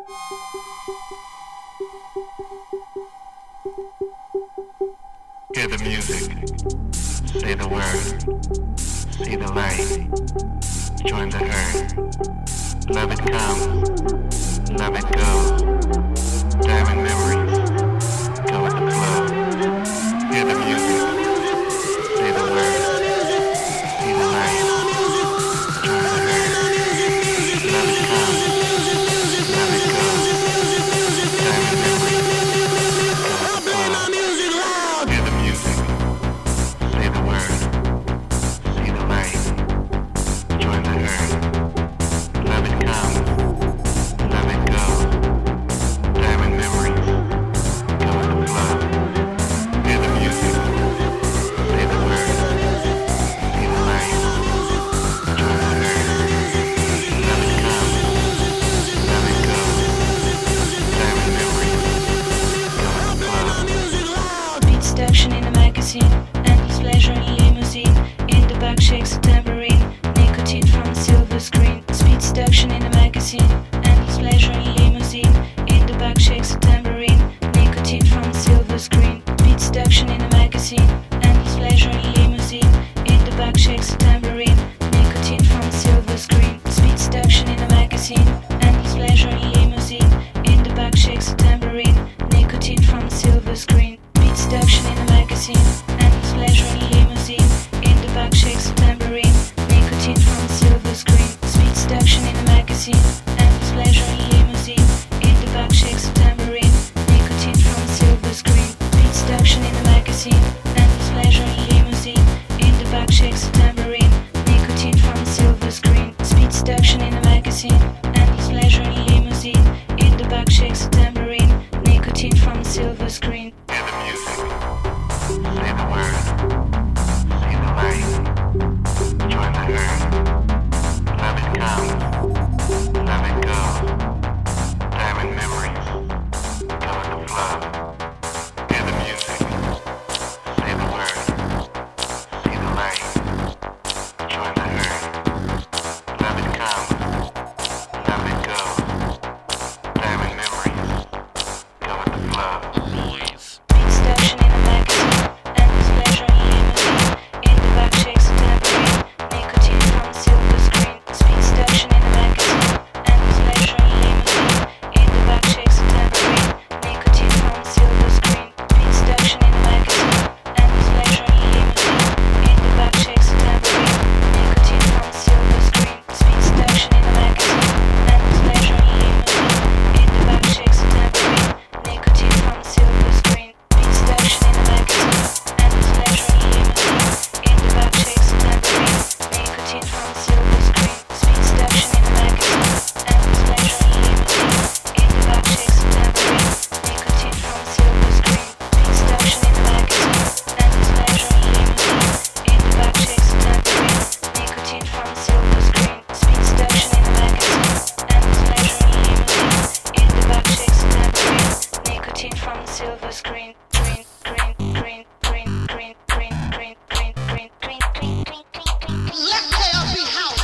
Hear the music, say the word, see the light, join the herd. Love it comes, love it goes. Diamond memories, go with the flow. Hear the music, say the word, see the light, join the herd. Love it comes, love it goes. Diamond memories, go with the flow. Hear the music, say the word, see the light, join the herd. Love it comes, love it goes. Diamond memories, go with the flow. Hear the music, say the word, see the light, join the herd. Love it comes, love it goes. Diamond memories, go with the flow. Beat seduction in a magazine, endless pleasure in limousine. In the back shakes a tambourine, nicotine from a silver screen. Speed seduction in a magazine, endless pleasure in limousine. In the back shakes a tambourine, nicotine from a silver screen. Speed seduction in a magazine, endless pleasure in limousine. In the back shakes a tambourine, nicotine from a silver screen. Speed seduction in a magazine, endless pleasure in limousine. In the back shakes a tambourine, nicotine from a silver screen. Beat seduction in a magazine, endless pleasure in limousine. In the back shakes a tambourine, nicotine from a silver screen. Speed seduction in a magazine, endless pleasure in limousine. In the back shakes a tambourine, nicotine from a silver screen. Beat seduction in a magazine, endless pleasure in limousine. In the back shakes a tambourine, nicotine from a silver screen. Speed seduction in a magazine, endless pleasure in limousine. In the back shakes a tambourine, nicotine from a silver screen. Hear the music, say the word, see the light, join the herd. Love it comes, love it goes. Diamond memories, go with the flow. Hear the music, say the word, see the light, join the herd. Love it comes, love it goes. Diamond memories, go with the flow. Beat seduction in a magazine, endless pleasure in limousine. In the back shakes a tambourine, nicotine from a silver screen. Speed seduction in a magazine, endless pleasure in limousine. In the back shakes a tambourine, nicotine from a silver screen. Beat seduction in a magazine, endless pleasure in limousine. In the back shakes a tambourine, nicotine from a silver screen. Speed seduction in a magazine, endless pleasure in limousine. In the back shakes a tambourine, nicotine from a silver screen. Beat seduction in a magazine, endless pleasure in limousine. In the back shakes a tambourine, nicotine from a silver screen. Speed seduction in a magazine, endless pleasure in limousine. In the back shakes a tambourine, nicotine from a silver screen. Beat seduction in a magazine, endless pleasure in limousine. In the back shakes a tambourine, nicotine from a silver screen. Speed seduction in a magazine, endless pleasure in limousine. In the back shakes a tambourine, nicotine from a silver screen. Green, green, green, green, green, green, green, green, green, green, green, green, green, green. Let there be house.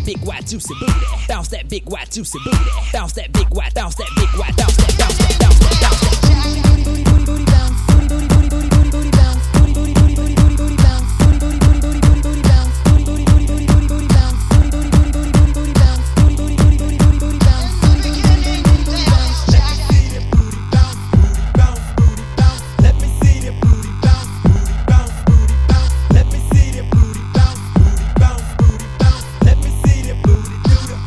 big white juicy booty. Bounce that big white juicy booty. Bounce that big white, bounce that big white, bounce that, bounce that, bounce that.